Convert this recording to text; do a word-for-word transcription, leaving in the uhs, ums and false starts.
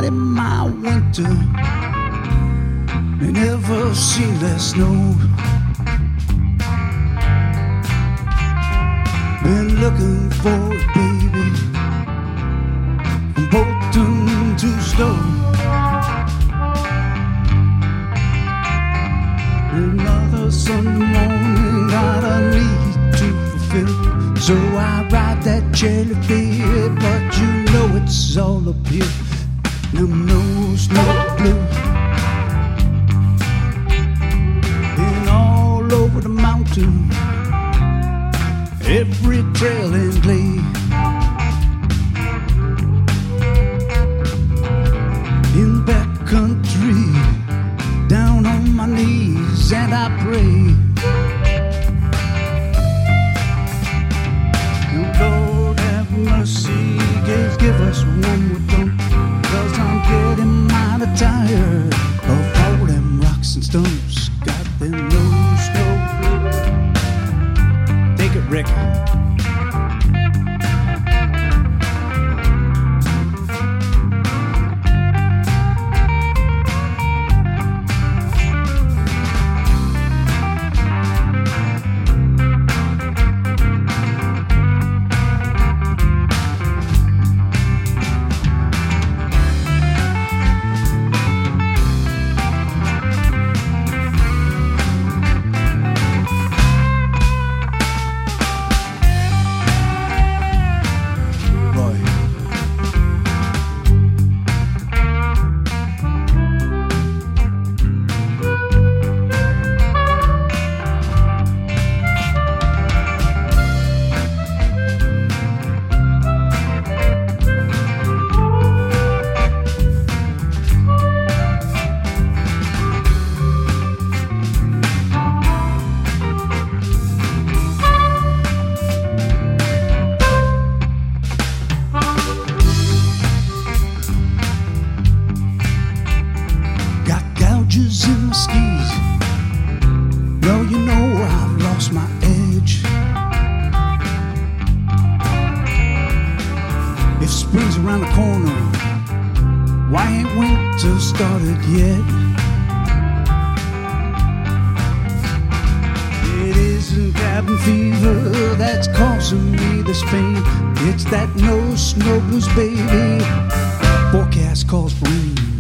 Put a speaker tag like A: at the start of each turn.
A: out in my winter. They never seen less snow. Been looking for it, baby, from Bolton to Stowe. Another Sunday morning, got a need to fulfill. So I ride that jelly beer, but you know it's all up here. No nose, no blue. Been all over the mountain, every trail and glade. In back country, down on my knees and I pray. Lord have mercy, give, give us one more dump, 'cause I'm getting mighty tired of all them rocks and stumps. Got them no snow. Take it, Rick. In my skis, well, you know I've lost my edge. If spring's around the corner, why ain't winter started yet? It isn't cabin fever that's causing me this pain. It's that no snow blues, baby. Forecast calls for rain.